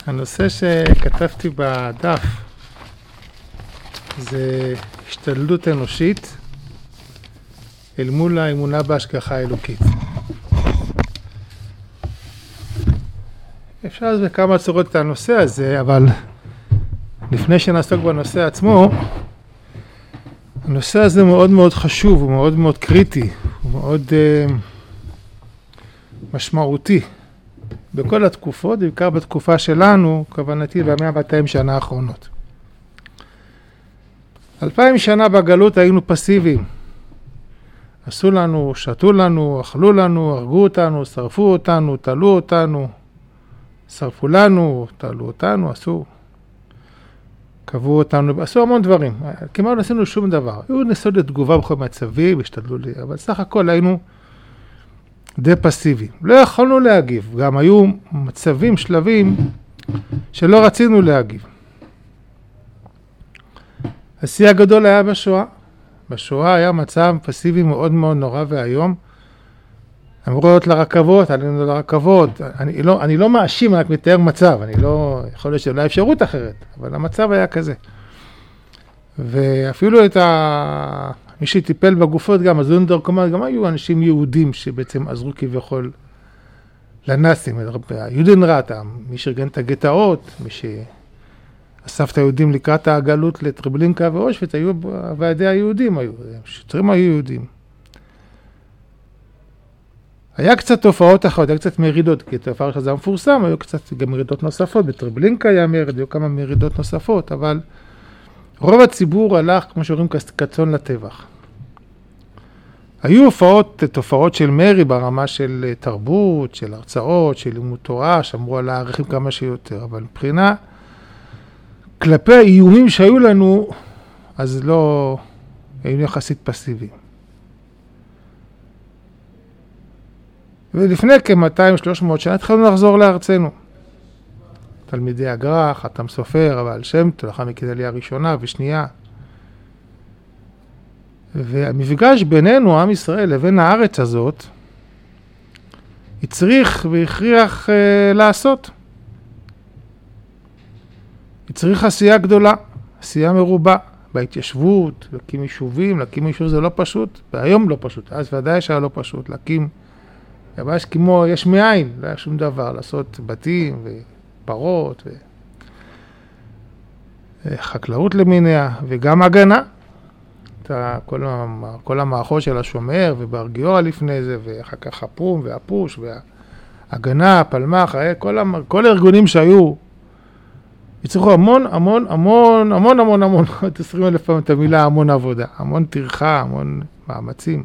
הנושא שכתבתי בדף זה השתדלות אנושית אל מול האמונה בהשגחה האלוקית. אפשר אז בכמה צורות את הנושא הזה, אבל לפני שנעסוק בנושא עצמו, הנושא הזה מאוד מאוד חשוב, הוא מאוד מאוד קריטי, הוא מאוד משמעותי בכל התקופות, בעיקר בתקופה שלנו, כוונתי ב100-200 שנה האחרונות. 2000 שנה בגלות היינו פסיביים. עשו לנו, שתו לנו, אכלו לנו, הרגו אותנו, שרפו אותנו, תלו אותנו, שרפו לנו, תלו אותנו, קבעו אותנו, עשו המון דברים. כמעט לא עשינו שום דבר. היו ניסות לתגובה בכל מצבים, השתדלו לי, אבל סך הכל היינו די פסיביים. לא יכולנו להגיב. גם היו מצבים, שלבים, שלא רצינו להגיב. השיא הגדול היה בשואה. בשואה היה מצב פסיבי מאוד מאוד נורא והיום. אמרו להיות לרכבות, עלינו לרכבות. אני לא מאשים, רק מתאר מצב. אני לא, יכול להיות שלא אפשרות אחרת, אבל המצב היה כזה. ואפילו מי שטיפל בגופות גם, הזונדר קומד, גם היו אנשים יהודים שבעצם עזרו כביכול לנאצים. יודנראט, מי שארגן את הגטאות, מי שאסף את היהודים לקראת הגלות לטרבלינקה ואושוויץ, היו ועדי היהודים, שוטרים היו יהודים. היה קצת תופעות אחרות, היה קצת מרידות, כי תופעה שזה מפורסם, היו קצת גם מרידות נוספות, בטרבלינקה היה מרד, היו כמה מרידות נוספות, אבל רוב הציבור הלך, כמו שאומרים, כצאן לטבח. היו תופעות של מרי ברמה של תרבות, של הרצאות, של לימוד תורה, שאמרו על הערכים כמה שיותר, אבל מבחינה כלפי האיומים שהיו לנו, אז לא היינו יחסית פסיביים. ולפני כ-200-300 שנה התחלנו לחזור לארצנו. תלמידי הגר"א, חתם סופר, הבעל שם טוב, לאחר מכן עלייה ראשונה ושנייה. והמפגש בינינו, עם ישראל, לבין הארץ הזאת, הצריך והכריח לעשות. הצריך עשייה גדולה, עשייה מרובה, בהתיישבות, להקים יישובים, להקים יישוב זה לא פשוט, והיום לא פשוט, אז ודאי שהיה לא פשוט, להקים, ממש כמו יש מאין, לא היה שום דבר, לעשות בתים ופרות וחקלאות למיניה, וגם הגנה. כל המערכות של השומר וברגיורה לפני זה, ואחר כך הפרום והפוש והגנה, הפלמח, כל הארגונים שהיו, יצריכו המון, 20,000 פעם את המילה המון עבודה, המון טרחה, המון מאמצים.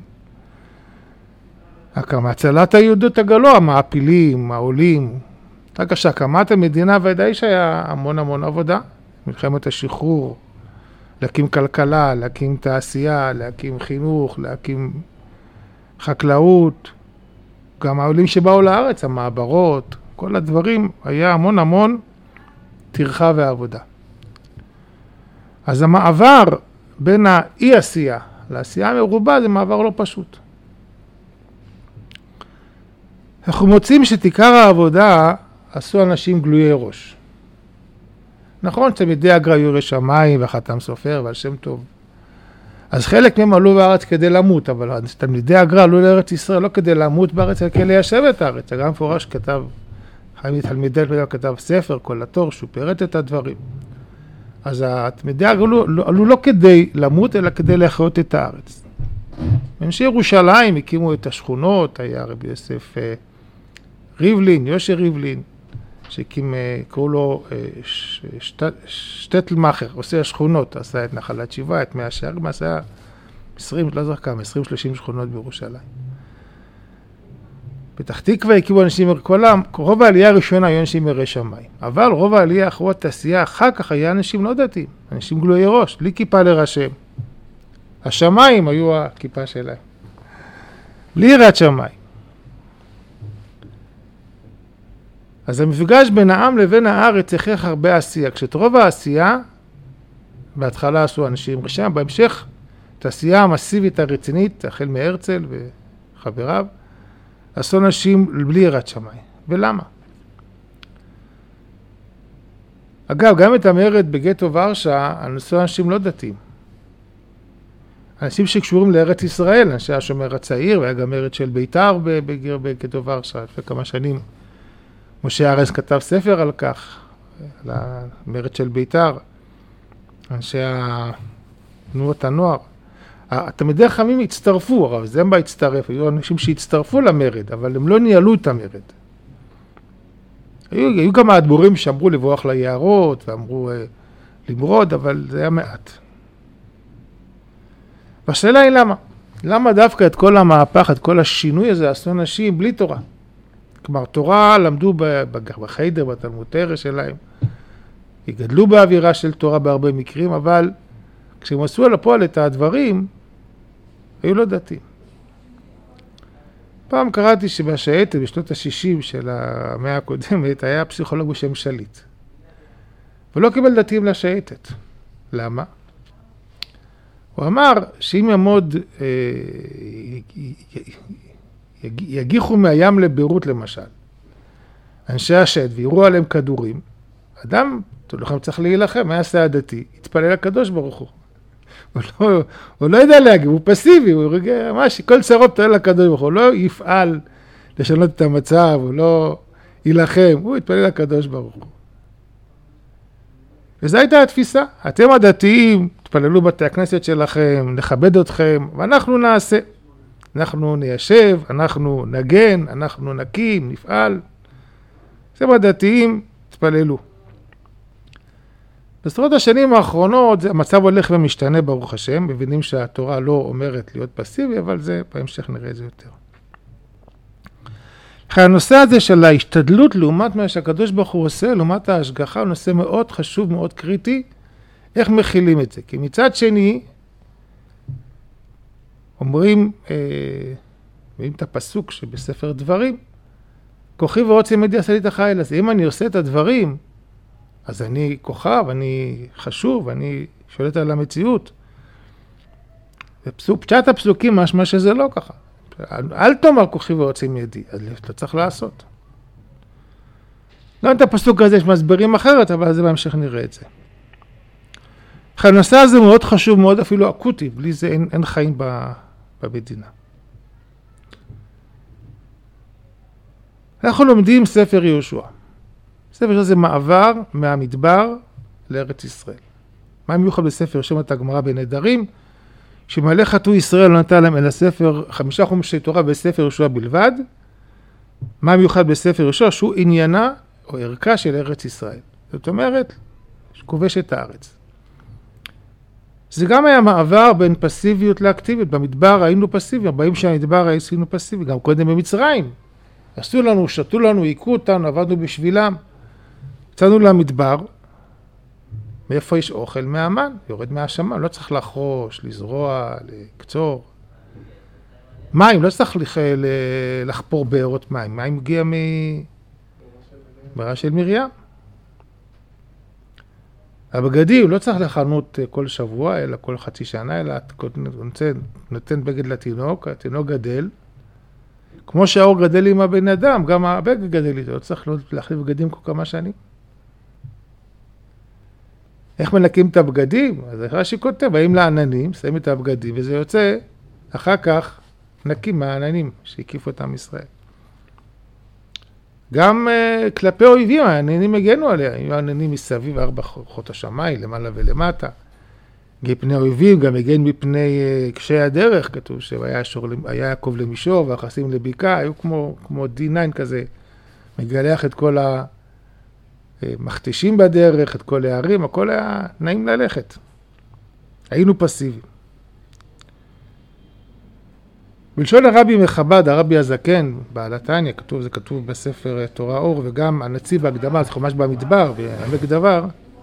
הצלת היהדות הגלו, המעפילים, העולים, רק כשהקמת המדינה ודאי שהיה המון עבודה, מלחמת השחרור, להקים כלכלה, להקים תעשייה, להקים חינוך, להקים חקלאות, גם העולים שבאו לארץ, המעברות, כל הדברים, היה המון טרחה ועבודה. אז המעבר בין האי עשייה לעשייה המרובה זה מעבר לא פשוט. אנחנו מוצאים שתיקר העבודה עשו אנשים גלויי ראש. נכון, תלמידי הגר"א היו יראי שמיים וחתם סופר ועל שם טוב. אז חלק מהם עלו בארץ כדי למות, אבל תלמידי הגר"א עלו לארץ ישראל לא כדי למות בארץ, אלא כדי ליישב את הארץ. גם מפורש כתב, תלמידי הגר"א כתב ספר, כל התור, שהוא פירט את הדברים. אז התלמידי הגר"א עלו לא כדי למות, אלא כדי להחיות את הארץ. אנשי ירושלים הקימו את השכונות, היה רבי יוסף ריבלין, יושר ריבלין, שהקים, קראו לו שטטלמאכר, עושה השכונות, עשה את נחלת שבעה, את מאה שערים, עשה 20-30 שכונות בירושלים. פתח תקווה הקימו אנשים, רוב העלייה הראשונה היו אנשים יראי שמיים, אבל רוב העלייה האחרות תעשייה, אחר כך היה אנשים לא דתיים, אנשים גלויי ראש, בלי כיפה לראשיהם. השמיים היו הכיפה שלהם, בלי יראת שמיים. אז המפגש בין העם לבין הארץ הכרח הרבה עשייה. כשאת רוב העשייה, בהתחלה עשו אנשים ראשיים, בהמשך, את העשייה המסיבית הרצינית, החל מהרצל וחבריו, עשו אנשים בלי יראת שמיים. ולמה? אגב, גם את המרד בגטו ורשה, נשאו אנשים לא דתיים. אנשים שקשורים לארץ ישראל, אנשי השומר הצעיר, והיה גם מרד של ביתר בגטו ורשה, לפני כמה שנים. משה ארז כתב ספר על כך, על המרד של ביתר, אנשי תנועות הנוער. התלמידי חכמים הצטרפו, הרב זמבה הצטרף, היו אנשים שהצטרפו למרד, אבל הם לא ניהלו את המרד. היו גם האדמו"רים שאמרו לברוח ליערות, ואמרו למרוד, אבל זה היה מעט. והשאלה היא למה? למה דווקא את כל המהפך, את כל השינוי הזה עשו אנשים בלי תורה? כלומר, תורה למדו בחיידר, בתלמוד תורה שלהם, יגדלו באווירה של תורה בהרבה מקרים, אבל כשהם עשו על הפועל את הדברים, היו לא דתיים. פעם קראתי שבשייטת, בשנות ה-60 של המאה הקודמת, היה פסיכולוג בשם שליט. ולא קיבל דתיים לשייטת. למה? הוא אמר שאם יעמוד, יגיחו מהים לביירות למשל, אנשי השייטת ויראו עליהם כדורים, אדם, לכם צריך להילחם, מה יעשה הדתי? יתפלל לקדוש ברוך הוא. הוא לא יודע להגיב, הוא פסיבי, הוא רגע, ממש, כל צרות תועל לקדוש ברוך הוא, הוא לא יפעל לשנות את המצב, הוא לא ילחם, הוא יתפלל לקדוש ברוך הוא. וזו הייתה התפיסה, אתם הדתיים, תפללו בתי הכנסת שלכם, נכבד אתכם, ואנחנו נעשה. אנחנו ניישב, אנחנו נגן, אנחנו נקים, נפעל. אתם הדתיים, תפללו. בסדרות השנים האחרונות, המצב הולך ומשתנה ברוך השם, מבינים שהתורה לא אומרת להיות פסיבי, אבל זה, בהמשך נראה את זה יותר. הנושא הזה של ההשתדלות לעומת מה שהקדוש ברוך הוא עושה, לעומת ההשגחה, הוא נושא מאוד חשוב, מאוד קריטי, איך מכילים את זה. כי מצד שני, אומרים את הפסוק שבספר דברים, כוחי ועוצם ידי עשה לי את החיל הזה. אם אני עושה את הדברים, אז אני כוכב, אני חשוב, אני שולט על המציאות. פשט הפסוקים משמע שזה לא ככה. אל תאמר כוחי ועוצם ידי, אז אתה צריך לעשות. לא את הפסוק הזה שמסברים אחרת, אבל זה בהמשך נראה את זה. הנושא הזה מאוד חשוב, מאוד אפילו אקוטי, בלי זה אין חיים במדינה. אנחנו לומדים ספר יהושע. ספר זה מעבר מהמדבר לארץ ישראל. מה מיוחד בספר שומעת הגמרא בנדרים? שמלא חטאו ישראל לא נתן להם אלא ספר 5 חומשי תורה בספר יהושע בלבד. מה מיוחד בספר יהושע? שהוא עניינה או ערכה של ארץ ישראל. זאת אומרת, שכובש את הארץ. זה גם היה מעבר בין פסיביות לאקטיביות. במדבר היינו פסיביים, 40 שנה במדבר היינו פסיביים, גם קודם במצרים. עשו לנו, שתו לנו, עיקו אותנו, עבדנו בשבילם. יצאנו למדבר, מאיפה יש אוכל? מהמן, יורד מהשמיים, לא צריך לחרוש, לזרוע, לקצור. מים, לא צריך לחפור בארות מים, מים מגיע מברה של מרים. הבגדים לא צריך לחנות כל שבוע, אלא כל חצי שנה, אלא נותן בגד לתינוק, התינוק גדל. כמו שהאור גדל עם הבן אדם, גם הבגד גדל איתו, לא צריך להחליף בגדים כל כמה שנים. איך מנקים את הבגדים? אז רש"י כותב, באים לעננים, שמים את הבגדים, וזה יוצא, אחר כך נקים מהעננים שהקיפו את עם ישראל. גם כלפי אויבים, העננים הגנו עליה, היו עננים מסביב 4 חוט השמיים, למעלה ולמטה. מפני אויבים, גם הגן מפני קשי הדרך, כתוב שהיה יעקב למישור והחסים לבקעה, היו כמו D9 כזה, מגלח את כל המכתשים בדרך, את כל הערים, הכל היה נעים ללכת. היינו פסיביים. בלשון הרבי מחב"ד, הרבי הזקן, בעל התניא, זה כתוב בספר תורה אור, וגם הנציב בהקדמה, זה חומש במדבר, בעמק דבר,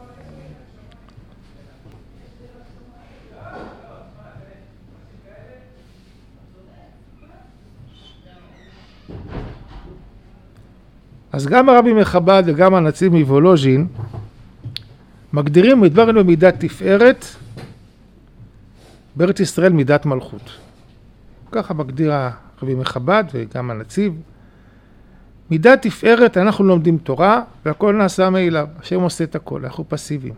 אז גם הרבי מחב"ד וגם הנציב מוולוז'ין מגדירים מדברנו במידת תפארת, בארץ ישראל מידת מלכות. ככה מגדיר הרבי מחב"ד וגם הנציב. מידת תפארת, אנחנו לומדים תורה, והכל נעשה מאליו. השם עושה את הכל, אנחנו פסיביים.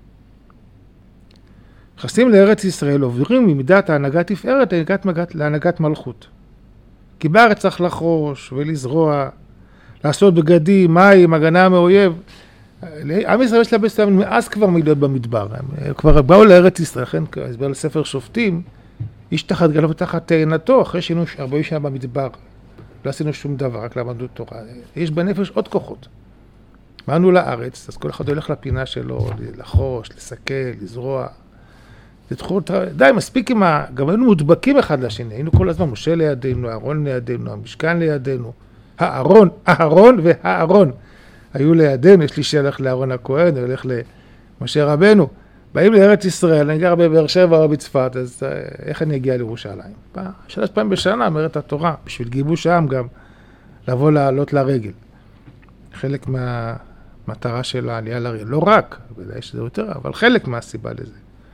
נכנסים לארץ ישראל, עוברים ממידת ההנהגת תפארת להנהגת מלכות. כי בארץ צריך לחרוש ולזרוע, לעשות בגדים, מים, הגנה מאויב. עם ישראל יש לה בסתם, מאז כבר מיליות במדבר. הם כבר באו לארץ ישראל, לכן הסבר לספר שופטים, איש תחת גלו ותחת תאנתו, אחרי שהיינו 40 שנה במדבר. לא עשינו שום דבר, רק למדנו תורה. יש בנפש עוד כוחות. באנו לארץ, אז כל אחד הולך לפינה שלו, לחרוש, לסכל, לזרוע. די, מספיק עם גם היינו מודבקים אחד לשני, היינו כל הזמן, משה לידינו, אהרון לידינו, המשכן לידינו, אהרון והאהרון היו לידינו, יש לי שהלך לאהרון הכהן, הולך למשה רבנו, באים לארץ ישראל, אני גר בבאר שבע או בצפת, אז איך אני אגיע לירושלים? 3 פעמים בשנה, אומרת התורה, בשביל גיבוש העם גם, לבוא לעלות לרגל. חלק מהמטרה של העלייה לרגל, לא רק, בוודאי שזה יותר, אבל חלק מהסיבה לזה.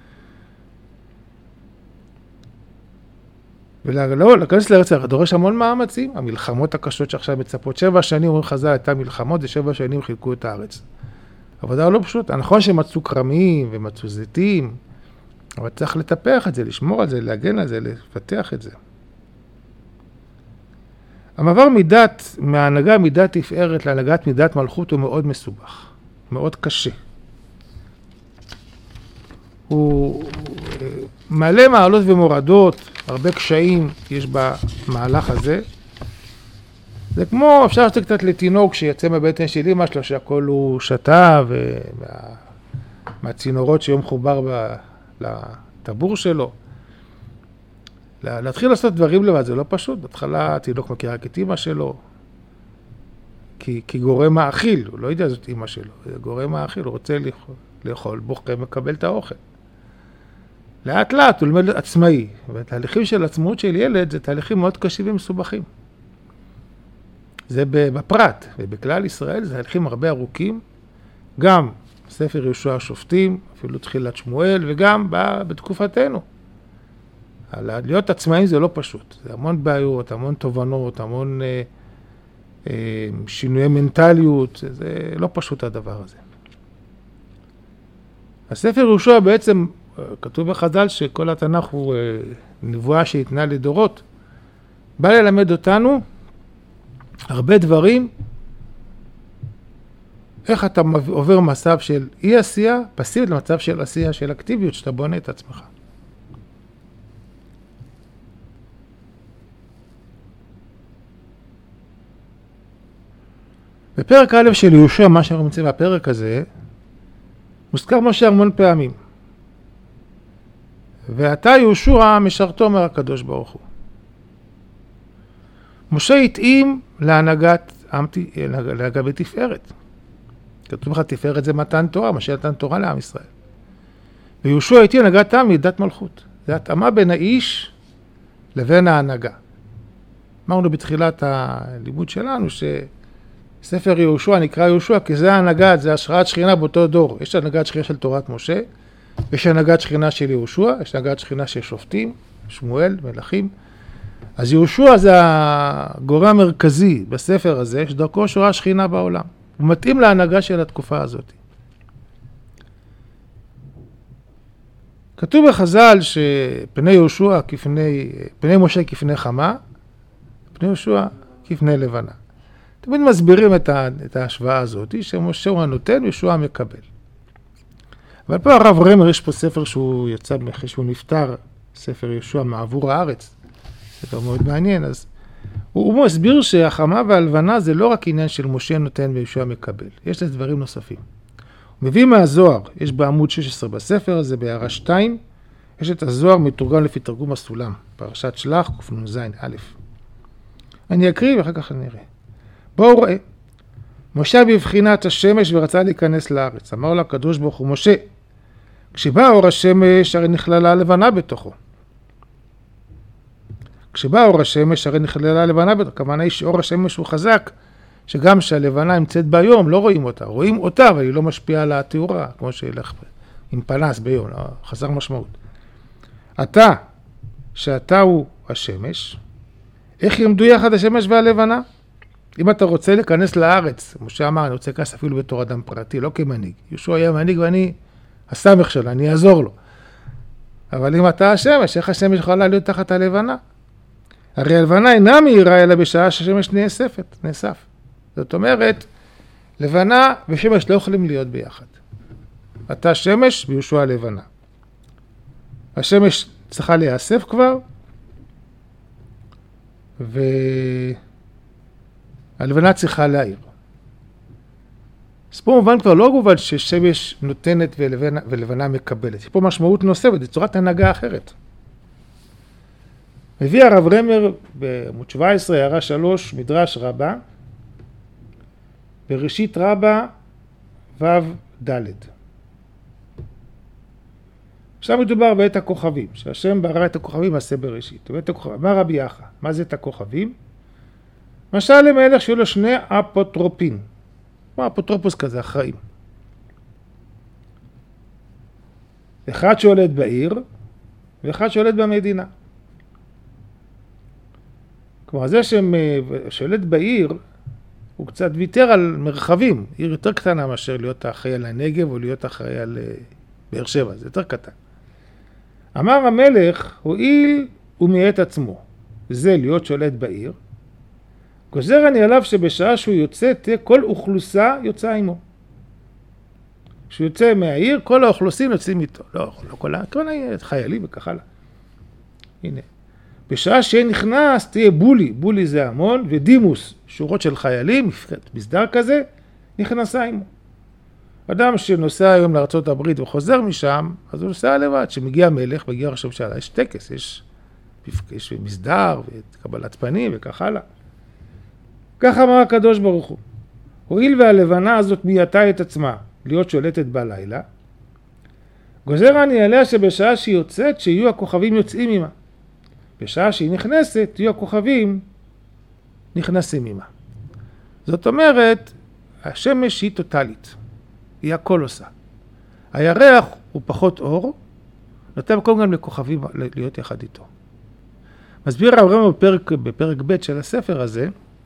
ולא, להיכנס לארץ ישראל, דורש המון מאמצים, המלחמות הקשות שעכשיו מצפות, 7 שנים, אומרים חז"ל, הייתה מלחמות, זה 7 שנים חילקו את הארץ. עבודה לא פשוטה, נכון שמצאו כרמים ומצאו זיתים, אבל צריך לטפח את זה, לשמור על זה, להגן על זה, לפתח את זה. המעבר מההנהגה מידת תפארת להנהגת מידת מלכות הוא מאוד מסובך, מאוד קשה. הוא מעלה מעלות ומורדות, הרבה קשיים יש במהלך הזה. זה כמו, אפשר לעשות קצת לתינוק שיצא מהבטן של אמא שלו, שהכל הוא שתה, ומהצינורות שיום חובר לטבור שלו. להתחיל לעשות דברים לבד, זה לא פשוט. בהתחלה התינוק מכיר רק את אמא שלו, כי גורם האכיל, הוא לא יודע זאת אמא שלו, זה גורם האכיל, הוא רוצה לאכול, בוחר מקבל את האוכל. לאט לאט הוא לומד עצמאי, והתהליכים של עצמאות של ילד זה תהליכים מאוד קשים ומסובכים. זה בפרט, ובכלל ישראל זה תהליכים הרבה ארוכים, גם ספר יהושע השופטים, אפילו תחילת שמואל, וגם בתקופתנו. להיות עצמאים זה לא פשוט, זה המון בעיות, המון תובנות, המון שינויי מנטליות, זה לא פשוט הדבר הזה. הספר יהושע בעצם, כתוב בחז"ל שכל התנ"ך הוא נבואה שהתנה לדורות, בא ללמד אותנו הרבה דברים, איך אתה עובר מצב של אי עשייה, פסיבית למצב של עשייה, של אקטיביות, שאתה בונה את עצמך. בפרק א' של יהושע, מה שאנחנו מוצאים בפרק הזה, מוזכר משה המון פעמים. ואתה יהושע משרתו אומר הקדוש ברוך הוא. משה התאים להנהגה בתפארת. כתוב לך תפארת זה מתן תורה, משה נתן תורה לעם ישראל. ויהושע התאים הנהגת העם מידת מלכות. זה התאמה בין האיש לבין ההנהגה. אמרנו בתחילת הלימוד שלנו שספר יהושע נקרא יהושע כי זה ההנהגה, זה השראת שכינה באותו דור. יש הנהגת שכינה של תורת משה, יש הנהגת שכינה של יהושע, יש הנהגת שכינה של שופטים, שמואל, מלכים. אז יהושע זה הגורם המרכזי בספר הזה, שדרכו שורה שכינה בעולם. הוא מתאים להנהגה של התקופה הזאת. כתוב בחז"ל שפני יהושע פני משה כפני חמה, פני יהושע כפני לבנה. תמיד מסבירים את ההשוואה הזאת, שמשה הוא הנותן ויהושע מקבל. אבל פה הרב רמר יש פה ספר שהוא יצא אחרי שהוא נפטר, ספר יהושע מעבור הארץ. ספר מאוד מעניין, אז הוא מסביר שהחמה והלבנה זה לא רק עניין של משה נותן ויהושע מקבל, יש לזה דברים נוספים. הוא מביא מהזוהר, יש בעמוד 16 בספר הזה, בהערה 2, יש את הזוהר מתורגם לפי תרגום הסולם, פרשת שלח, קנ"ז א'. אני אקריא ואחר כך נראה. בואו ראה, משה בבחינת השמש ורצה להיכנס לארץ. אמר לו הקדוש ברוך הוא, משה, כשבא אור השמש הרי נכללה לבנה בתוכו. כשבא אור השמש הרי נכללה לבנה בתוכו. כמובן שאור השמש הוא חזק, שגם שהלבנה נמצאת ביום, לא רואים אותה. רואים אותה, אבל היא לא משפיעה על התאורה, כמו שילך עם פנס ביום, חסר משמעות. שאתה הוא השמש, איך יעמדו יחד השמש והלבנה? אם אתה רוצה להיכנס לארץ, משה אמר, אני רוצה להיכנס אפילו בתור אדם פרטי, לא כמנהיג. יהושע היה מנהיג ואני הסמך שלו, אני אעזור לו. אבל אם אתה השמש, איך השמש יכולה להיות תחת הלבנה? הרי הלבנה אינה מהירה, אלא בשעה שהשמש נאסף. זאת אומרת, לבנה ושמש לא יכולים להיות ביחד. אתה שמש ויהושע לבנה. השמש צריכה להיאסף כבר, והלבנה צריכה להאיר. אז פה מובן כבר לא מובן ששמש נותנת ולבנה מקבלת. יש פה משמעות נוספת, זו צורת הנהגה אחרת. מביא הרב רמר בעמוד 17, הערה 3, מדרש רבה, בראשית רבה ו' ד'. עכשיו מדובר בעת הכוכבים, שהשם ברא את הכוכבים עשה בראשית. מה רבי יחא? מה זה את הכוכבים? משל למלך שהיו לו שני אפוטרופין, כמו אפוטרופוס כזה, אחראים. אחד שולט בעיר, ואחד שולט במדינה. כלומר, זה ששולט בעיר, הוא קצת ויתר על מרחבים. עיר יותר קטנה מאשר להיות אחראי על הנגב, או להיות אחראי על באר שבע, זה יותר קטן. אמר המלך, הואיל ומעט עצמו, זה להיות שולט בעיר, גוזר אני עליו שבשעה שהוא יוצא, כל אוכלוסה יוצא עמו. כשהוא יוצא מהעיר, כל האוכלוסין יוצאים איתו. לא כל חיילים וכך הלאה. הנה. בשעה שנכנס, תהיה בולי, בולי זה המון, ודימוס, שורות של חיילים, מסדר כזה, נכנסה עמו. אדם שנוסע היום לארצות הברית וחוזר משם, אז הוא נוסע לבד. שמגיע מלך, מגיע ראש הממשלה, יש טקס, יש מסדר וקבלת פנים וכך הלאה. כך אמר הקדוש ברוך הוא. הואיל והלבנה הזאת מייתה את עצמה להיות שולטת בלילה, גוזר אני עליה שבשעה שהיא יוצאת, שיהיו הכוכבים יוצאים עמה. בשעה שהיא נכנסת, יהיו הכוכבים נכנסים עמה. זאת אומרת, השמש היא טוטלית. היא הכל עושה. הירח הוא פחות אור, נותן מקום גם לכוכבים להיות יחד איתו. מסביר הרב רמר בפרק ב' של הספר הזה,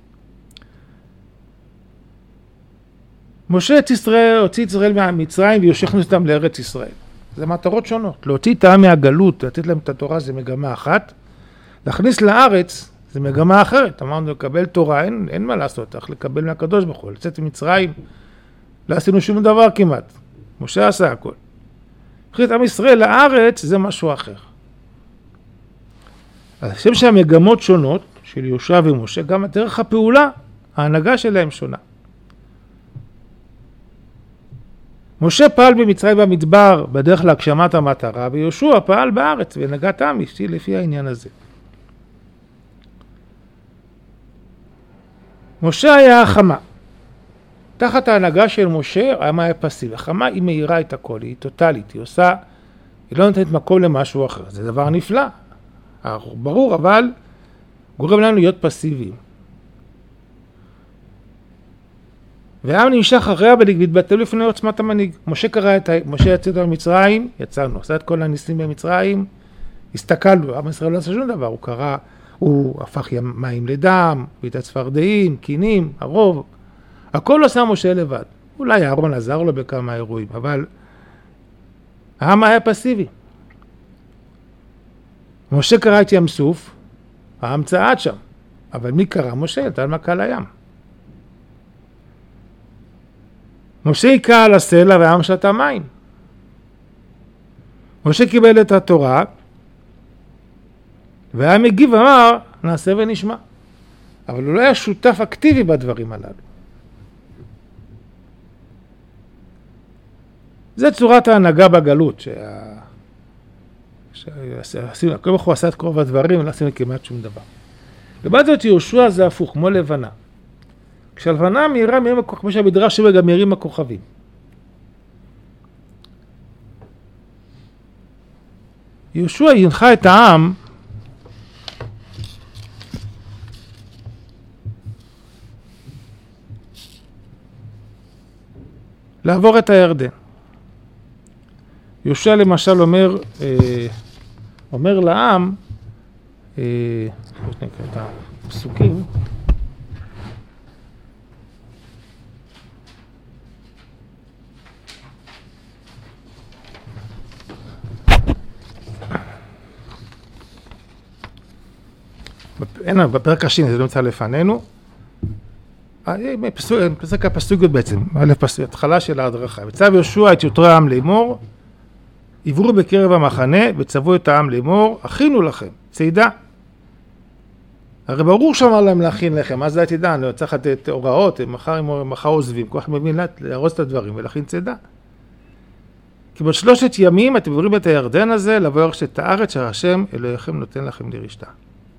משה הוציא את ישראל מהמצרים ויושכנו אותם לארץ ישראל. זה מטרות שונות. להוציא את העם מהגלות, לתת להם את התורה זה מגמה אחת. להכניס לארץ זה מגמה אחרת. אמרנו לקבל תורה, אין מה לעשות, צריך לקבל מהקדוש ברוך הוא. לצאת ממצרים, לא עשינו שום דבר כמעט. משה עשה הכל. להכניס את עם ישראל לארץ זה משהו אחר. אז השם שהמגמות שונות של יהושע ומשה, גם דרך הפעולה, ההנהגה שלהם שונה. משה פעל במצרים במדבר בדרך להגשמת המטרה, ויהושע פעל בארץ והנהגת העם לפי העניין הזה. משה היה החמה. תחת ההנהגה של משה, העם היה פסיבי. החמה היא מהירה את הכל, היא טוטלית, היא לא נותנת מקום למשהו אחר. זה דבר נפלא, ברור, אבל גורם לנו להיות פסיביים. והעם נמשך אחריה והתבטל לפני עוצמת המנהיג. משה יצא אותנו ממצרים, יצאנו, עשה את כל הניסים במצרים, הסתכלנו, עם ישראל לא עשה שום דבר, הוא הפך מים לדם, ביטת צפרדעים, קינים, הרוב, הכל עשה משה לבד. אולי אהרון עזר לו בכמה אירועים, אבל העם היה פסיבי. משה קרא את ים סוף, העם צעד שם, אבל מי קרא? משה, נתן מכה לים. משה היכה על הסלע והעם שתה מים. משה קיבל את התורה, והעם הגיב ואמר, נעשה ונשמע. אבל הוא לא היה שותף אקטיבי בדברים הללו. זה צורת ההנהגה בגלות, כל כך הוא עשה את קרוב הדברים, ולא עשינו כמעט שום דבר. לבד זאת יהושע זה הפוך, כמו לבנה. כשהלבנה מהירה מרים הכוכבים, כמו שהמדרש שבה גם מרים הכוכבים. יהושע ינחה את העם לעבור את הירדן. יהושע למשל אומר לעם, את הפסוקים, אין, בפרק השני, זה לא נמצא לפנינו. פסק הפסוקות בעצם, התחלה של ההדרכה. וצו יהושע את יתרו העם לאמור, עברו בקרב המחנה וצוו את העם לאמור, הכינו לכם, צידה. הרי ברור שאמר להם להכין לכם, אז זה תדע, אני צריך לתת הוראות, מחר עוזבים, כל אחד מבין להרוס את הדברים ולהכין צידה. כי בשלושת ימים אתם עוברים את הירדן הזה, לבוא לרשת את הארץ שהשם אלוהיכם נותן לכם לרשתה.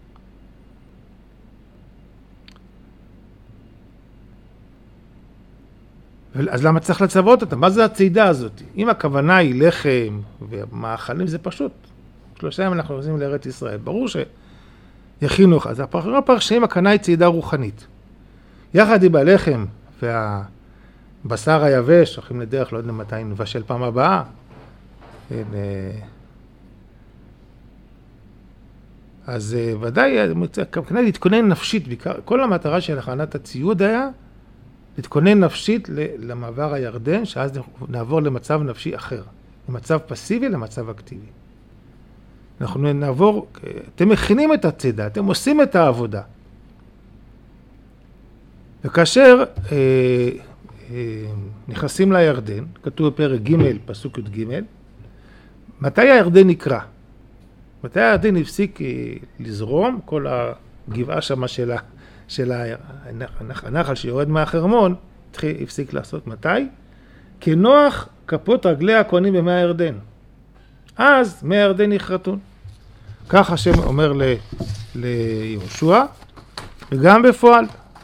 אז למה צריך לצוות אותם? מה זה הצידה הזאת? אם הכוונה היא לחם ומאכלים, זה פשוט. 3 ימים אנחנו עושים לארץ ישראל. ברור שיכינו לך. אז הפרשנים הכוונה היא צידה רוחנית. יחד עם הלחם והבשר היבש, הולכים לדרך, לא יודע מתי נבשל פעם הבאה. אז ודאי, הכוונה להתכונן נפשית. כל המטרה של הכנת הציוד היה להתכונן נפשית למעבר הירדן, שאז נעבור למצב נפשי אחר. ממצב פסיבי למצב אקטיבי. אנחנו נעבור, אתם מכינים את הצידה, אתם עושים את העבודה. וכאשר נכנסים לירדן, כתוב בפרק ג' פסוק י"ג, מתי הירדן נקרא? מתי הירדן הפסיק לזרום? כל הגבעה שמה של הנחל שיורד מהחרמון, הפסיק לעשות. מתי? כנוח כפות רגלי הכהנים במי הירדן. אז מי הירדן יכרתון. כך השם אומר ליהושע, וגם בפועל.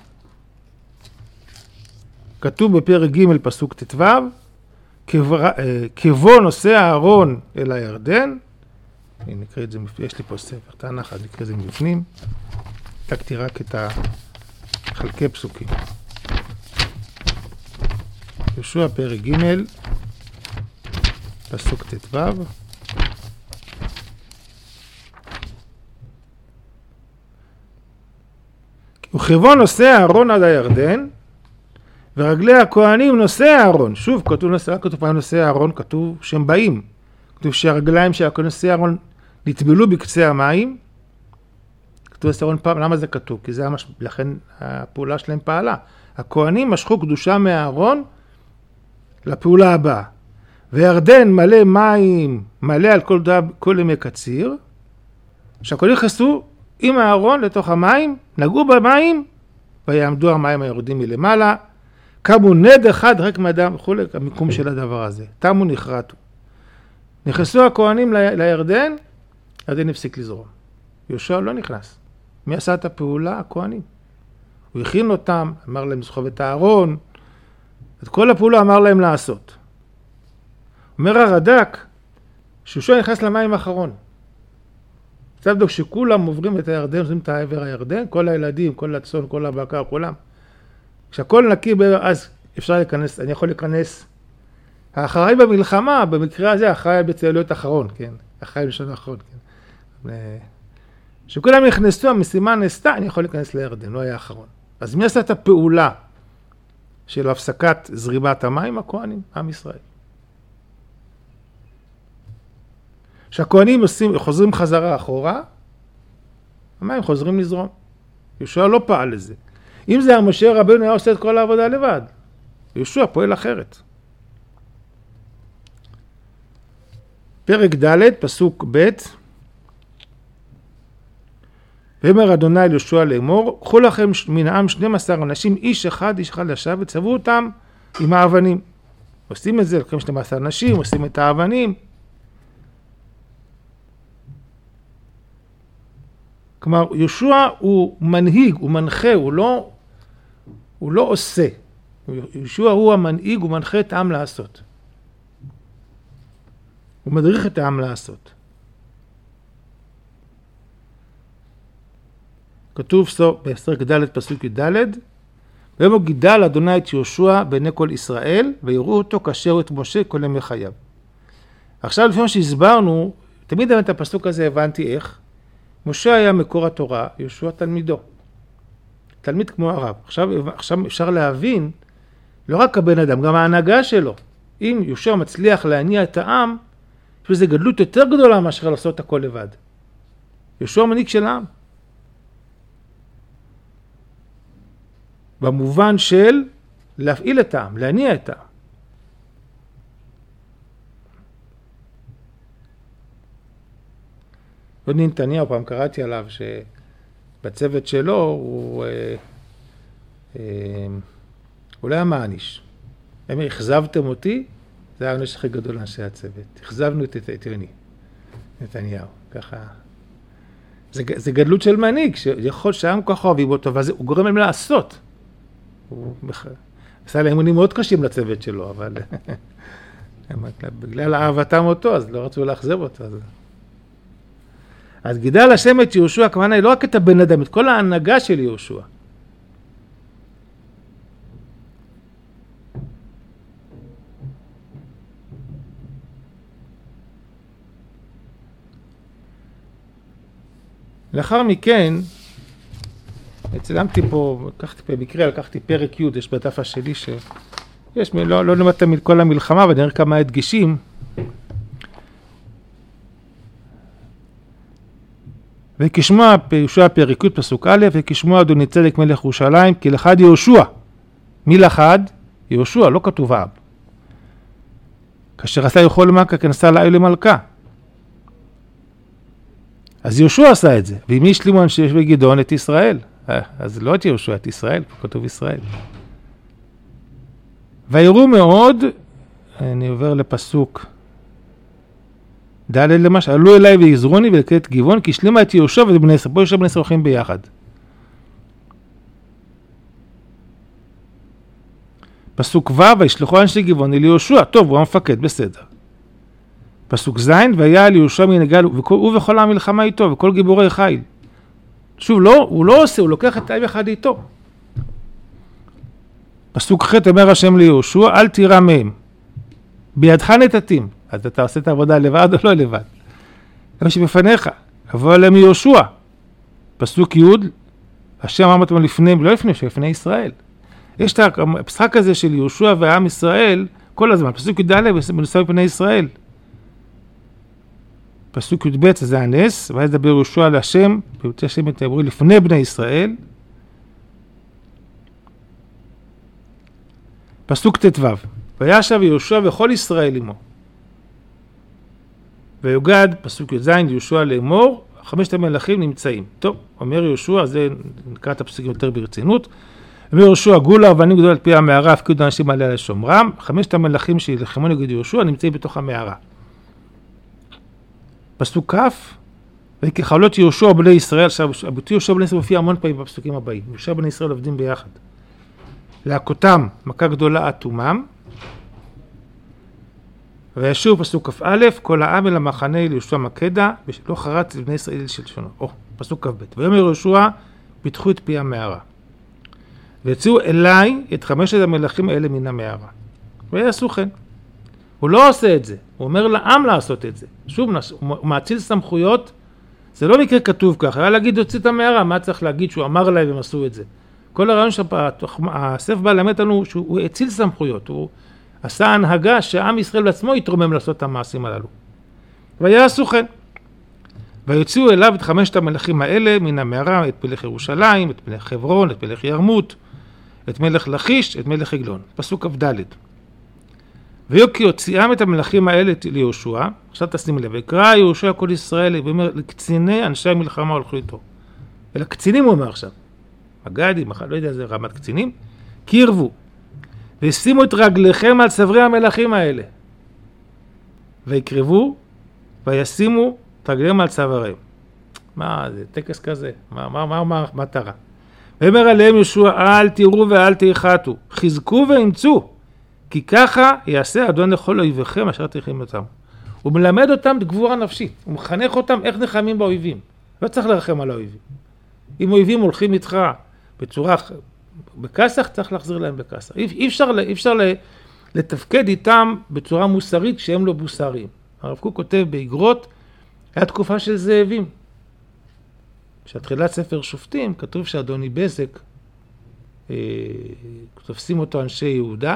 כתוב בפרק ג' פסוק ט"ו, כבוא נושא הארון אל הירדן, נקרא את זה, יש לי פה ספר תנ"ך, אז נקרא את זה מבפנים, תקתי רק את חלקי פסוקים. יהושע פרק ג' פסוק ט"ו, וכבוא נושא הארון עד הירדן, ורגלי הכהנים נושא הארון. שוב, כתוב נושא הארון, כתוב שהם באים. כתוב שהרגליים של נושא הארון נטבלו בקצה המים. כתוב נושא הארון פעם, למה זה כתוב? כי זה לכן הפעולה שלהם פעלה. הכהנים משכו קדושה מהארון לפעולה הבאה. וירדן מלא מים, מלא על כל ימי קציר. שהכהנים נכנסו עם הארון לתוך המים, נגעו במים, ויעמדו המים היורדים מלמעלה, קמו נד אחד רק מאדם, וכולי, המיקום של הדבר הזה. תמו נחרטו. נכנסו הכהנים לירדן, הירדן הפסיק לזרום. יהושע לא נכנס. מי עשה את הפעולה? הכהנים. הוא הכין אותם, אמר להם לסחוב את הארון, את כל הפעולה אמר להם לעשות. אומר הרד"ק, שיהושע נכנס למים האחרון. צו דוק שכולם עוברים את הירדן, עושים את העבר הירדן, כל הילדים, כל הצאן, כל הבקר, כולם. כשהכל נקי בעבר, אז אפשר להיכנס, אני יכול להיכנס. האחראי במלחמה, במקרה הזה, האחראי בעצם להיות אחרון, כן? האחראי לשון האחרון, כן? כשכולם נכנסו, המשימה נעשתה, אני יכול להיכנס לירדן, לא היה האחרון. אז מי עשה את הפעולה של הפסקת זרימת המים? הכהנים, עם ישראל. כשהכהנים חוזרים חזרה אחורה, המים חוזרים לזרום. יהושע לא פעל לזה. אם זה משה רבנו היה עושה את כל העבודה לבד, יהושע פועל אחרת. פרק ד' פסוק ב', ואמר אדוני ליהושע לאמור, קחו לכם מן העם 12 אנשים, איש אחד ישב, וצבו אותם עם האבנים. עושים את זה, לקחים 12 אנשים, עושים את האבנים. כלומר, יהושע הוא מנהיג, הוא מנחה, הוא לא עושה. יהושע הוא המנהיג, הוא מנחה את העם לעשות. הוא מדריך את העם לעשות. כתוב בפרק ד' פסוק י"ד, ויאמר גידל אדוני את יהושע בעיני כל ישראל, ויראו אותו כאשר את משה כל ימי חייו. עכשיו לפני שהסברנו, תמיד את הפסוק הזה הבנתי איך. משה היה מקור התורה, יהושע תלמידו. תלמיד כמו הרב. עכשיו אפשר להבין, לא רק הבן אדם, גם ההנהגה שלו. אם יהושע מצליח להניע את העם, יש בזה גדלות יותר גדולה מאשר לעשות הכל לבד. יהושע מנהיג של העם. במובן של להפעיל את העם, להניע את העם. יוני נתניהו, פעם קראתי עליו שבצוות שלו הוא לא היה מעניש. הם אכזבתם אותי, זה היה העונש הכי גדול לאנשי הצוות. אכזבנו את יוני נתניהו, ככה. זה גדלות של מנהיג, שיכול שהעם כל כך אוהבים אותו, אבל הוא גורם להם לעשות. הוא עשה להם אימונים מאוד קשים לצוות שלו, אבל בגלל אהבתם אותו, אז לא רצו להחזב אותו. אז גידל השם את יהושע, הכוונה היא לא רק את הבן אדם, את כל ההנהגה של יהושע. לאחר מכן, צילמתי פה, במקרה לקחתי פרק י', יש בדף השלי שיש, לא למד תמיד כל המלחמה, אבל נראה כמה הדגישים. וכשמוע יהושע פרק י' פסוק א', וכשמוע אדוני צדק מלך ירושלים, כי לחד יהושע. מי לחד? יהושע, לא כתוב אב. כאשר עשה יכול למלכה, כנסה לאל למלכה. אז יהושע עשה את זה, ואם השלימו אנשי גדעון את ישראל, אז לא את יהושע, את ישראל, פה כתוב ישראל. ויראו מאוד, אני עובר לפסוק ד' למשל, עלו אליי ויזרוני ולקט גבעון, כי השלימה את יהושע ובני ישראל, פה יהושע ובני ישראל הולכים ביחד. פסוק ו' וישלחו אנשי גבעון אל יהושע, טוב, הוא המפקד, בסדר. פסוק ז' והיה על יהושע מנהיגה, הוא וכל המלחמה איתו, וכל גיבורי חיל. שוב, הוא לא עושה, הוא לוקח את העם אחד איתו. פסוק ח' אומר השם ליהושע, אל תירא מהם, בידך נתתים. אז אתה עושה את העבודה לבד או לא לבד? זה מה שבפניך, לבוא עליהם יהושע. פסוק י' השם אמר אותם לפני ישראל. יש את המשחק הזה של יהושע והעם ישראל, כל הזמן, פסוק י' בנושא בפני ישראל. פסוק י' זה הנס, ואז דבר יהושע להשם, ויוצא השם יתעברו לפני בני ישראל. פסוק ט"ו, וישב יהושע וכל ישראל עמו. ויוגד, פסוק י"ז, יהושע לאמור, 5 המלכים נמצאים. טוב, אומר יהושע, זה נקרא את הפסוקים יותר ברצינות. אומר יהושע, גולה אבנים גדולות על פי המערה, הפקידו אנשים עליה לשומרם. 5 המלכים שילחמו נגד יהושע נמצאים בתוך המערה. פסוק כ' וככלות יהושע ובני ישראל, עכשיו הביטוי יהושע ובני ישראל מופיע המון פעמים בפסוקים הבאים. יהושע ובני ישראל עובדים ביחד. להכותם מכה גדולה אטומם. וישוב פסוק כ"א, כל העם אל המחנה ליהושע מקדה, ולא חרץ לבני ישראל שלשונו. פסוק כ"ב. ויאמר יהושע, פיתחו את פי המערה. ויצאו אליי את 5 המלכים האלה מן המערה. ויעשו כן. הוא לא עושה את זה, הוא אומר לעם לעשות את זה. שוב, הוא מאציל סמכויות, זה לא מקרה כתוב ככה, היה להגיד הוציא את המערה, מה צריך להגיד שהוא אמר להם והם עשו את זה. כל הרעיון שהספר בא למד לנו שהוא הציל סמכויות, הוא עשה הנהגה שעם ישראל בעצמו יתרומם לעשות את המעשים הללו. ויעשו כן. ויוצאו אליו את 5 המלכים האלה מן המערה, את מלך ירושלים, את מלך חברון, את מלך ירמות, את מלך לכיש, את מלך עגלון. פסוק כ"ד. ויוקי הוציאם את המלכים האלה ליהושע, עכשיו תשימו לב, וקרא יהושע כל ישראל, ואומר לקציני אנשי המלחמה הולכו איתו. אלא קצינים הוא אומר עכשיו, מגדים, לא יודע איזה רמת קצינים, כי ירבו, ושימו את רגליכם על צווארי המלכים האלה, ויקרבו, וישימו את רגליהם על צוואריהם. מה זה, טקס כזה, מה מטרה? ואומר עליהם יהושע, אל תראו ואל תיחתו, חזקו ואמצו, כי ככה יעשה אדון לכל אויביכם אשר תלחמו אותם. הוא מלמד אותם גבורה נפשית, הוא מחנך אותם איך נחמים באויבים. לא צריך לרחם על האויבים. אם אויבים הולכים איתך בצורה, בכסח, צריך להחזיר להם בכסח. אי אפשר לתפקד איתם בצורה מוסרית כשהם לא מוסריים. הרב קוק כותב באגרות, היה תקופה של זאבים. כשהתחילת ספר שופטים, כתוב שאדוני בזק, תופסים אותו אנשי יהודה,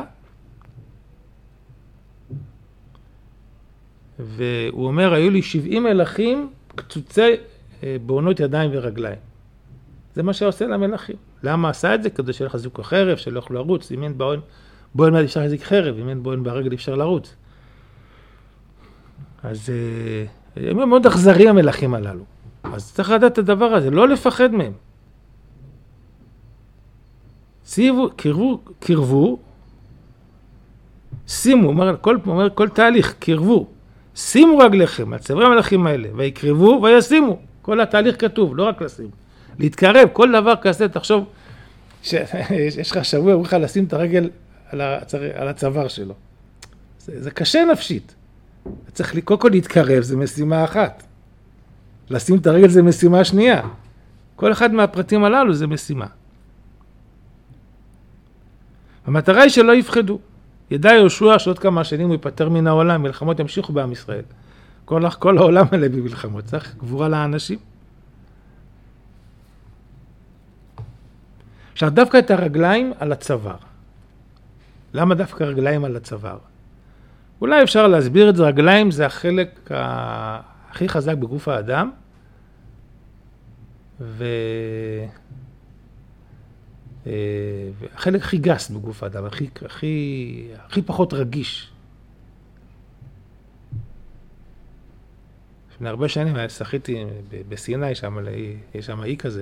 והוא אומר, היו לי 70 מלכים קצוצי בעונות ידיים ורגליים. זה מה שעושה למלכים. למה עשה את זה? כדי שיהיה לך זיק החרב, שלא יוכלו לרוץ. אם אין בוהן מיד אפשר להזיק חרב, אם אין בוהן ברגל אפשר לרוץ. אז הם מאוד אכזרי המלכים הללו. אז צריך לדעת את הדבר הזה, לא לפחד מהם. קרבו, שימו, אומר כל תהליך, קרבו, שימו רגליכם, על צווארי המלכים האלה, ויקרבו וישימו. כל התהליך כתוב, לא רק לשים. להתקרב, כל דבר כזה, תחשוב, יש לך שבוע, הוא יכול לשים את הרגל על הצוואר שלו. זה קשה נפשית. צריך קודם כל להתקרב, זה משימה אחת. לשים את הרגל זה משימה שנייה. כל אחד מהפרטים הללו זה משימה. המטרה היא שלא יפחדו. ידע יהושע שעוד כמה שנים הוא ייפטר מן העולם, מלחמות ימשיכו בעם ישראל. כל העולם מלא במלחמות, צריך גבורה לאנשים. עכשיו דווקא את הרגליים על הצוואר. למה דווקא רגליים על הצוואר? אולי אפשר להסביר את זה, רגליים זה החלק הכי חזק בגוף האדם, והחלק הכי גס בגוף האדם, הכי פחות רגיש. לפני הרבה שנים שחיתי בסיני, יש שם אי כזה,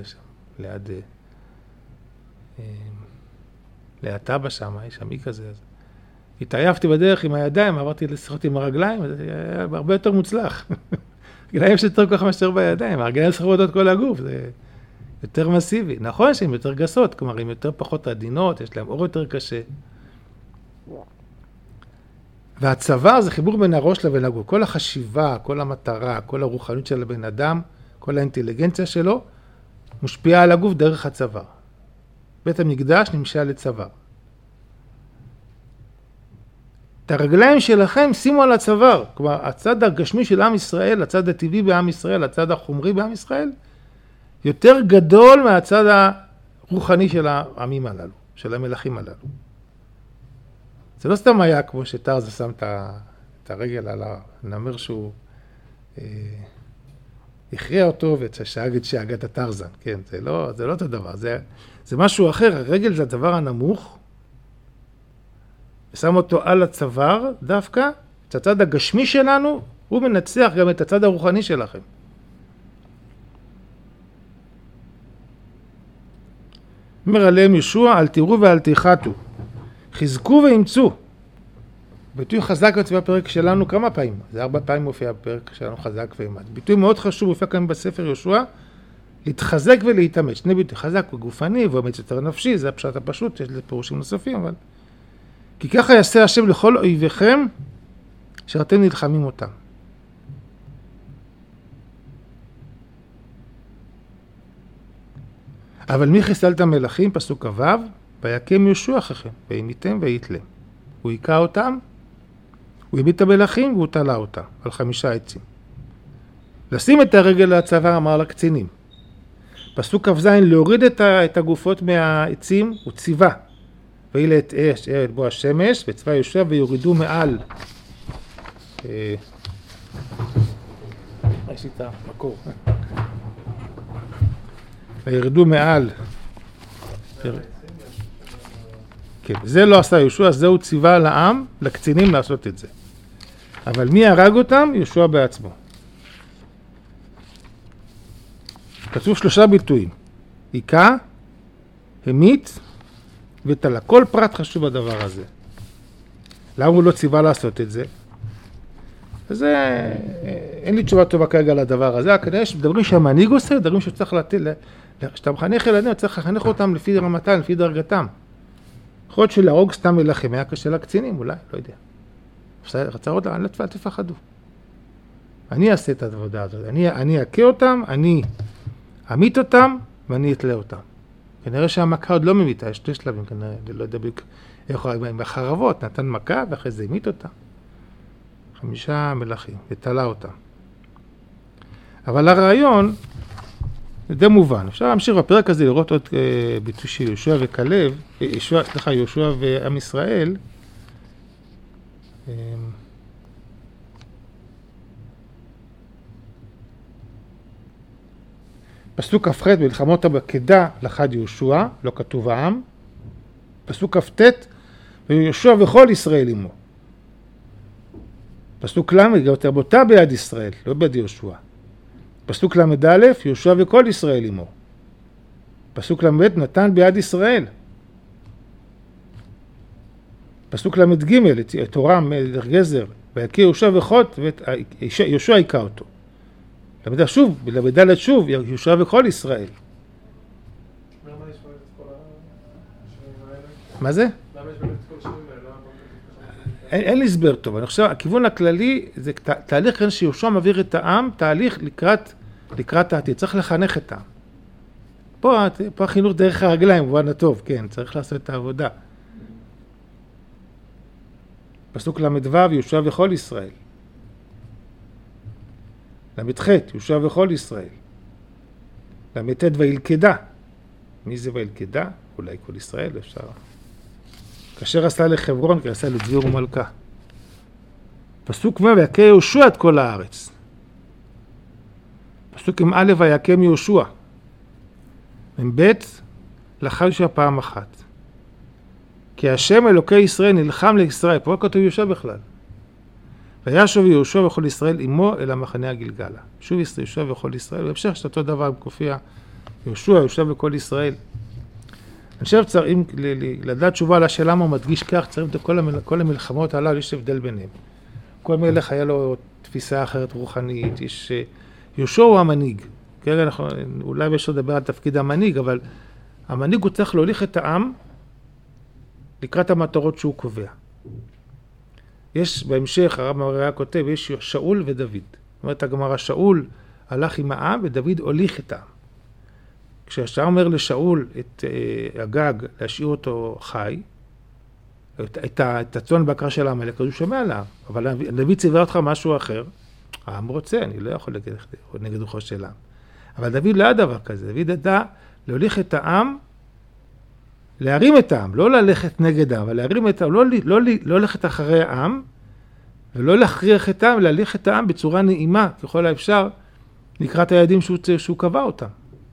ליד טאבה שם, יש שם אי כזה. התעייפתי בדרך עם הידיים, עברתי לשחות עם הרגליים, זה היה הרבה יותר מוצלח. רגליים שיותר כל כך מאשר בידיים, הרגליים שחרות את כל הגוף, זה יותר מסיבי. נכון שהן יותר גסות, כלומר, הן יותר פחות עדינות, יש להן אור יותר קשה. והצוואר זה חיבור בין הראש לבין הגוף. כל החשיבה, כל המטרה, כל הרוחניות של הבן אדם, כל האינטליגנציה שלו, משפיעה על הגוף דרך הצוואר. בית המקדש נמשל לצוואר. את הרגליים שלכם שימו על הצוואר. כלומר, הצד הגשמי של עם ישראל, הצד הטבעי בעם ישראל, הצד החומרי בעם ישראל, יותר גדול מהצד הרוחני של העמים הללו, של המלכים הללו. זה לא סתם היה כמו שטרזה שם את הרגל על הנמר שהוא הכריע אותו ושאג את שאגת הטרזן. כן, זה לא אותו דבר, זה משהו אחר. הרגל זה הדבר הנמוך, שם אותו על הצוואר דווקא, את הצד הגשמי שלנו, הוא מנצח גם את הצד הרוחני שלכם. אומר עליהם יהושע, אל תראו ואל תיחתו, חזקו ואמצו. ביטוי חזק יוצא בפרק שלנו כמה פעמים, זה 4 פעמים מופיע בפרק שלנו חזק ואימת. ביטוי מאוד חשוב מופיע כאן בספר יהושע, להתחזק ולהתאמץ. שני ביטוי חזק וגופני ואומץ יותר נפשי, זה הפשט הפשוט, יש לזה פירושים נוספים, אבל כי ככה יעשה השם לכל אויביכם, שאתם נלחמים אותם. אבל מי חיסל את המלכים, פסוק ו', ויקם יהושע אחריכם, וימיתם ויתלם. הוא היכה אותם, הוא הביט את המלכים והוא תלה אותם, על 5 עצים. לשים את הרגל לצוואר, אמר לקצינים. פסוק כ"ז, להוריד את הגופות מהעצים, הוא ציווה. ואילה את אש, את בוא השמש, וצבא יהושע ויורידו מעל. יש לי את המקור. וירדו מעל. כן, זה לא עשה יהושע, זהו ציווה לעם, לקצינים לעשות את זה. אבל מי הרג אותם? יהושע בעצמו. כתוב 3 ביטויים. היכה, המית, ותלה. כל פרט חשוב בדבר הזה. למה הוא לא ציווה לעשות את זה? אז אין לי תשובה טובה כרגע לדבר הזה. כנראה יש דברים שהמנהיג עושה, דברים שצריך להטיל, כשאתה מחנך ילדים, צריך לחנך אותם לפי רמתם, לפי דרגתם. יכול להיות שלהרוג סתם מלחם, היה קשה לקצינים, אולי, לא יודע. רצה עוד, אל תפחדו. אני אעשה את העבודה הזאת. אני אכה אותם, אני אמית אותם, ואני אתלה אותם. כנראה שהמכה עוד לא ממיתה, יש 2 שלבים, כנראה, לא יודע איך הוא בחרבות, נתן מכה, ואחרי זה אמית אותם. 5 מלכים, ותלה אותם. אבל הרעיון, זה די מובן. אפשר להמשיך בפרק הזה לראות עוד ביטוי של יהושע וכלב, יהושע ועם ישראל. פסוק כ"ח, מלחמות המקדה לחד יהושע, לא כתוב העם. פסוק כ"ט, ויהושע וכל ישראל עמו. פסוק ל', ותרבותה ביד ישראל, לא ביד יהושע. פסוק ל"א, יהושע וכל ישראל עמו. פסוק ל"ב, נתן ביד ישראל. פסוק ל"ג, את הורם מלך גזר, ויקיא יהושע וחות, ויהושע היכה אותו. ל"ד שוב, ל"ד שוב, יהושע וכל ישראל. למה יש באמת את כל השינויים האלה? מה זה? למה יש באמת את כל השינויים האלה? אין לי הסבר טוב. אני חושב, הכיוון הכללי זה תהליך כאן שיהושע מעביר את העם, תהליך לקראת העתיד. צריך לחנך את העם. פה החינוך דרך הרגליים, במובן הטוב, כן, צריך לעשות את העבודה. פסוק ל"ו, יהושע וכל ישראל. ל"ח, יהושע וכל ישראל. ל"ט, וילכדה. מי זה וילכדה? אולי כל ישראל, אפשר. כאשר עשה לחברון, כי עשה לדביר ומלכה. פסוק מ', ויכה יהושע את כל הארץ. פסוק א', ויקם יהושע. מ"ב, לחם יהושע פעם אחת. כי השם אלוקי ישראל נלחם לישראל. פה כתוב יהושע בכלל. וישוב יהושע וכל ישראל עמו אל המחנה הגלגלה. שוב יהושע וכל ישראל, ובהמשך שאותו דבר מופיע יהושע וכל ישראל. אני חושב שצריכים לדעת תשובה על השאלה מה הוא מדגיש כך, צריכים את כל המלחמות הללו, יש הבדל ביניהם. כל מלך היה לו תפיסה אחרת רוחנית, יהושע הוא המנהיג. אולי יש לדבר על תפקיד המנהיג, אבל המנהיג הוא צריך להוליך את העם לקראת המטרות שהוא קובע. יש בהמשך, הרב מריה כותב, יש שאול ודוד. זאת אומרת, הגמרא, שאול הלך עם העם ודוד הוליך את העם. כשהשעה אומר לשאול את הגג להשאיר אותו חי, את הצאן בקר של העמלק, אז הוא שומע לעם. אבל דוד ציווה אותך משהו אחר, העם רוצה, אני לא יכול נגד רוחו של העם. אבל דוד לא היה דבר כזה, דוד ידע להוליך את העם, להרים את העם, לא ללכת נגד העם, אבל להרים את העם, לא ללכת אחרי העם, ולא להכריח את העם, להליך את העם בצורה נעימה, ככל האפשר, לקראת היעדים שהוא קבע אותם.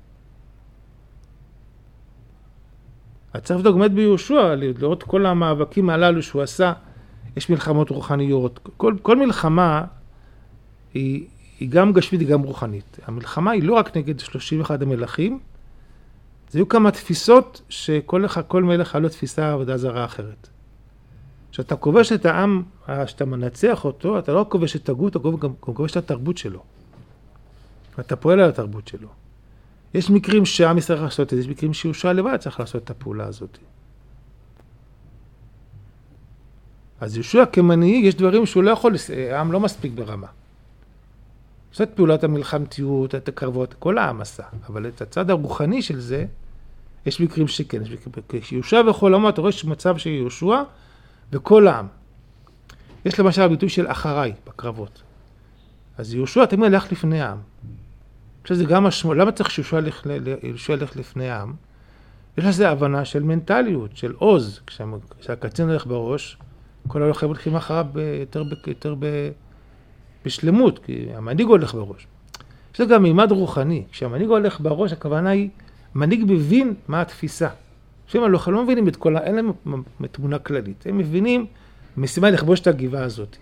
הצריך דוגמת ביהושע, לראות כל המאבקים הללו שהוא עשה, יש מלחמות רוחניות. כל מלחמה היא גם גשמית, היא גם רוחנית. המלחמה היא לא רק נגד 31 המלכים, זה היו כמה תפיסות שכל מלך היה לו תפיסה עבודה זרה אחרת. כשאתה כובש את העם, שאתה מנצח אותו, אתה לא כובש את הגות, אתה גם כובש את התרבות שלו. ואתה פועל על התרבות שלו. יש מקרים שהעם יצטרך לעשות את זה, יש מקרים שיהושע לבד צריך לעשות את הפעולה הזאת. אז יהושע כמנהיג, יש דברים שהוא לא יכול, העם לא מספיק ברמה. עושה את פעולת המלחמתיות, את הקרבות, כל העם עשה. אבל את הצד הרוחני של זה, יש מקרים שכן. יהושע וכל העם, אתה רואה מצב של יהושע וכל העם. יש למשל הביטוי של אחריי בקרבות. אז יהושע תמיד הלך לפני העם. זה גם משמעות, למה צריך שיהושע ילך לפני העם? יש לזה הבנה של מנטליות, של עוז. כשהקצין הולך בראש, כל הלוחמים הולכים אחריו יותר בשלמות, כי המנהיג הולך בראש. יש זה גם מימד רוחני. כשהמנהיג הולך בראש, הכוונה היא, המנהיג מבין מה התפיסה. עכשיו, הלוחמים לא מבינים את כל, אין להם תמונה כללית. הם מבינים, משימה לכבוש את הגבעה הזאת.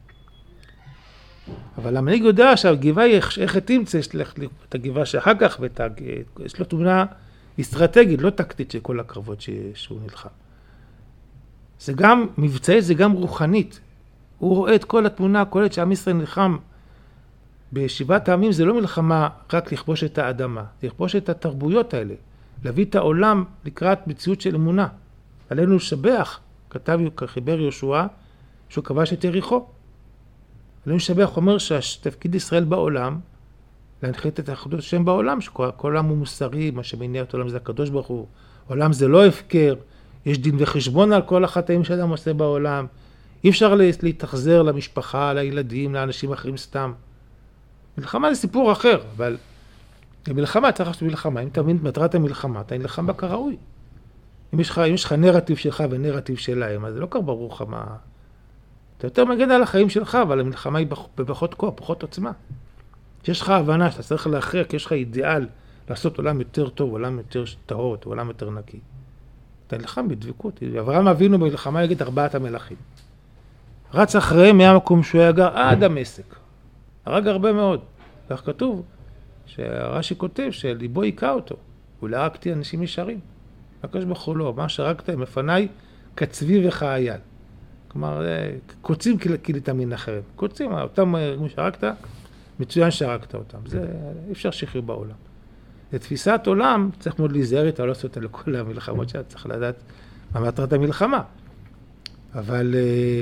אבל המנהיג יודע שהגבעה היא איך תמצא את הגבעה שאחר כך, יש לו תמונה אסטרטגית, לא טקטית של כל הקרבות שהוא נלחם. זה גם מבצעית, זה גם רוחנית. הוא רואה את כל התמונה הכוללת שעם ישראל נלחם בשבעת העמים, זה לא מלחמה רק לכבוש את האדמה, זה לכבוש את התרבויות האלה, להביא את העולם לקראת מציאות של אמונה. עלינו לשבח, חיבר יהושע, שהוא כבש את יריחו. עלינו לשבח, אומר שתפקיד ישראל בעולם, להנחית את האחדות השם בעולם, שכל העולם הוא מוסרי, מה שמניע את העולם זה הקדוש ברוך הוא, העולם זה לא הפקר, יש דין וחשבון על כל החטאים שאדם עושה בעולם, אי אפשר להתאכזר למשפחה, לילדים, לאנשים אחרים סתם. מלחמה זה סיפור אחר, אבל במלחמה צריך לעשות מלחמה. אם תמיד מטרת המלחמה, אתה נלחם בה כראוי. אם יש לך נרטיב שלך ונרטיב שלהם, אז זה לא כך ברור לך מה... אתה יותר מגן על החיים שלך, אבל המלחמה היא בפחות כוח, פחות עוצמה. יש לך הבנה שאתה צריך להכריע, כי יש לך אידיאל לעשות עולם יותר טוב, עולם יותר טהור, עולם יותר נקי. אתה נלחם בדבקות. אברהם אבינו במלחמה יגיד 4 המלכים. רץ אחריהם מהמקום שהוא היה גר עד דמשק. הרג הרבה מאוד. כך כתוב, שהרש"י כותב שליבו היכה אותו. ולהרגתי אנשים ישרים. הקדוש ברוך הוא לא, מה שהרגת הם לפניי כצבי וכאייל. כלומר, קוצים כילית מן אחרים. קוצים, אותם שהרגת, מצוין שהרגת אותם. זה אי אפשר שחרר בעולם. לתפיסת עולם צריך מאוד להיזהר איתה, לא לעשות אותה לכל המלחמות שלה, צריך לדעת מה מטרת המלחמה. אבל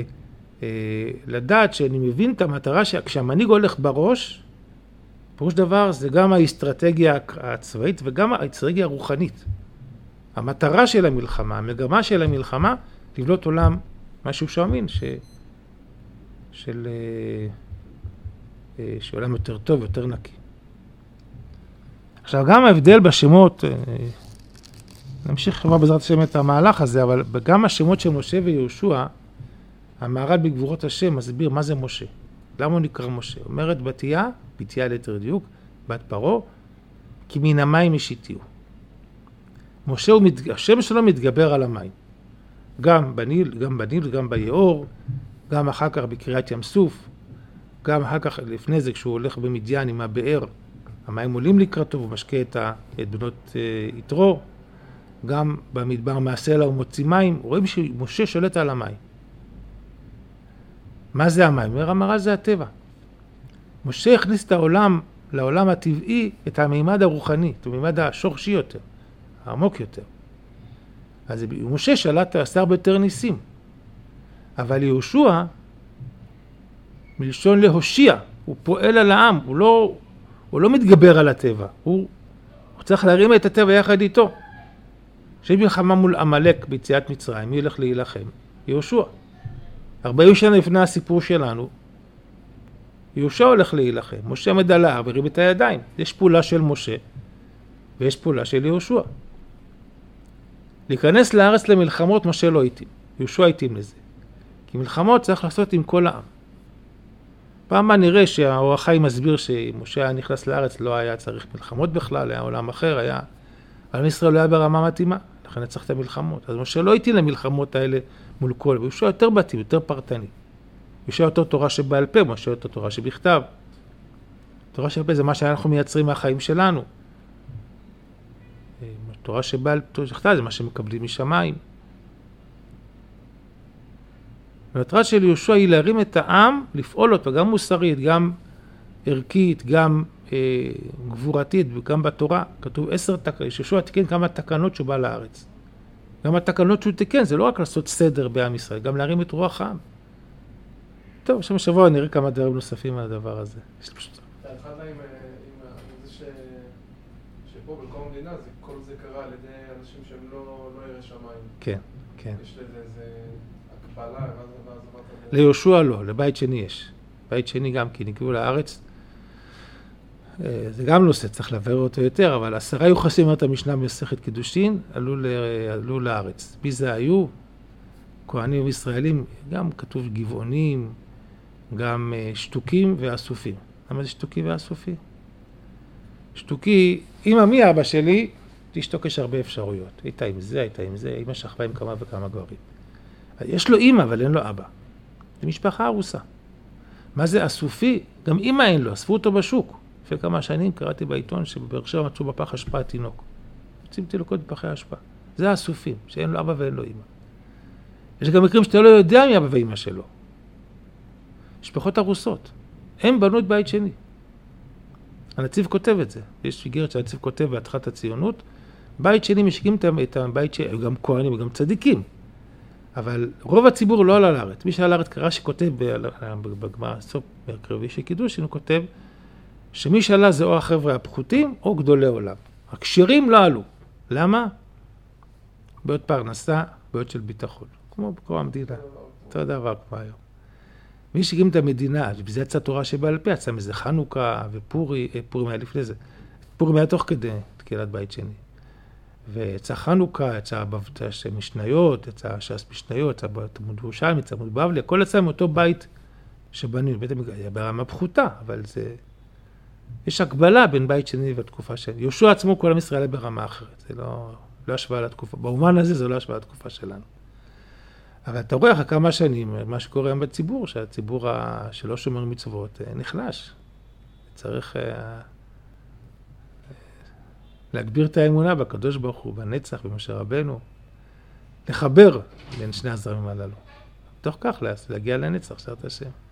לדעת שאני מבין את המטרה שכשהמנהיג הולך בראש, פירוש דבר זה גם האסטרטגיה הצבאית וגם האסטרטגיה הרוחנית. המטרה של המלחמה, המגמה של המלחמה, לבנות עולם, משהו שאומין, שעולם יותר טוב, יותר נקי. עכשיו גם ההבדל בשמות, נמשיך כבר בעזרת השם את המהלך הזה, אבל גם השמות של משה ויהושע, המהר"ל בגבורות השם מסביר מה זה משה. למה הוא נקרא משה? אומרת בתיה ליתר דיוק, בת פרעה, כי מן המים השיתיהו. משה השם שלו מתגבר על המים. גם בניל, גם ביאור, גם אחר כך בקריאת ים סוף, גם אחר כך לפני זה כשהוא הולך במדיין עם הבאר, המים עולים לקראתו ומשקה את בנות יתרו, גם במדבר מהסלע ומוציא מים, רואים שמשה שולט על המים. מה זה המים? אומר המהר"ל זה הטבע. משה הכניס את העולם, לעולם הטבעי, את המימד הרוחני, את המימד השורשי יותר, העמוק יותר. אז משה שלט, עשה הרבה יותר ניסים. אבל יהושע, מלשון להושיע, הוא פועל על העם, הוא לא מתגבר על הטבע, הוא צריך להרים את הטבע יחד איתו. שיש מלחמה מול עמלק ביציאת מצרים, מי ילך להילחם? יהושע. 40 שנה לפני הסיפור שלנו, יהושע הולך להילחם, משה עמד על ההר והרים את הידיים. יש פעולה של משה ויש פעולה של יהושע. להיכנס לארץ למלחמות משה לא התאים, יהושע התאים לזה. כי מלחמות צריך לעשות עם כל העם. פעם מה נראה שהאור החיים מסביר שמשה היה נכנס לארץ, לא היה צריך מלחמות בכלל, היה עולם אחר, היה... אבל ישראל לא היה ברמה מתאימה, לכן צריך את המלחמות. אז משה לא התאים למלחמות האלה מול כל, ויהושע יותר בתים, יותר פרטני. יהושע יותר תורה שבעל פה, משה יותר תורה שבכתב. תורה שבעל פה זה מה שאנחנו מייצרים מהחיים שלנו. תורה שבעל פה זה מה שמקבלים משמיים. המטרה של יהושע היא להרים את העם, לפעול אותו, גם מוסרית, גם ערכית, גם גבורתית, וגם בתורה. כתוב 10 תקנות, יהושע תיקן כמה תקנות שהוא בא לארץ. גם התקנות שהוא תיקן, זה לא רק לעשות סדר בעם ישראל, גם להרים את רוח העם. טוב, עכשיו שבוע נראה כמה דברים נוספים על הדבר הזה. אתה התחלת עם זה שפה בכל המדינה, כל זה קרה על ידי אנשים שהם לא ירא שמיים. כן, כן. יש לזה איזה הקבלה, ואז עברת... ליהושע לא, לבית שני יש. בית שני גם, כי נקראו לארץ. זה גם נושא, צריך לעבר אותו יותר, אבל 10 יוחסים, אומרת המשנה במסכת קידושין, עלו לארץ. מי זה היו? כהנים ישראלים, גם כתוב גבעונים, גם שתוקים ואסופים. למה זה שתוקי ואסופי? שתוקי, אמא מי אבא שלי, תשתוק יש הרבה אפשרויות. הייתה עם זה, אמא שכבה עם כמה וכמה גברים. יש לו אמא, אבל אין לו אבא. זה משפחה הרוסה. מה זה אסופי? גם אמא אין לו, אספו אותו בשוק. לפני כמה שנים קראתי בעיתון שבבאר שבע מצאו בפח אשפה תינוק. מוצאים תינוקות בפחי אשפה. זה האסופים, שאין לו אבא ואין לו אמא. יש גם מקרים שאתה לא יודע מי אבא ואמא שלו. משפחות הרוסות. הם בנו את בית שני. הנציב כותב את זה. יש איגרת שהנציב כותב בהתחלת הציונות. בית שני משיגים את הבית שני, גם כהנים וגם צדיקים. אבל רוב הציבור לא עלה לארץ. מי שעלה לארץ קרא שכותב בגמרא סוף מרכבי של קידושין, הוא כותב שמי שעלה זה או החבר'ה הפחותים או גדולי עולם. הכשרים לא עלו. למה? בעיות פרנסה, בעיות של ביטחון. כמו בכל המדינה. אותו דבר כמו היום. מי שהקים את המדינה, וזה יצא תורה שבעל פה, יצא מזה חנוכה ופורים היה לפני זה. פורים היה תוך כדי תקילת בית שני. ויצא חנוכה, יצא משניות, יצא ש"ס משניות, יצא תלמוד ירושלים, יצא תלמוד בבלי, הכל יצא מאותו בית שבנו, בית המקדש, היה ברמה פחותה, אבל זה יש הקבלה בין בית שני והתקופה שלנו. יהושע עצמו כל עם ישראל ברמה אחרת, זה לא השוואה לתקופה, במובן הזה זה לא השוואה לתקופה שלנו. אבל אתה רואה אחרי כמה שנים, מה שקורה היום בציבור, שהציבור שלא שומר מצוות נחלש. צריך להגביר את האמונה בקדוש ברוך הוא, בנצח, במשה רבנו, לחבר בין שני הזרמים הללו. תוך כך להגיע לנצח, שרת השם.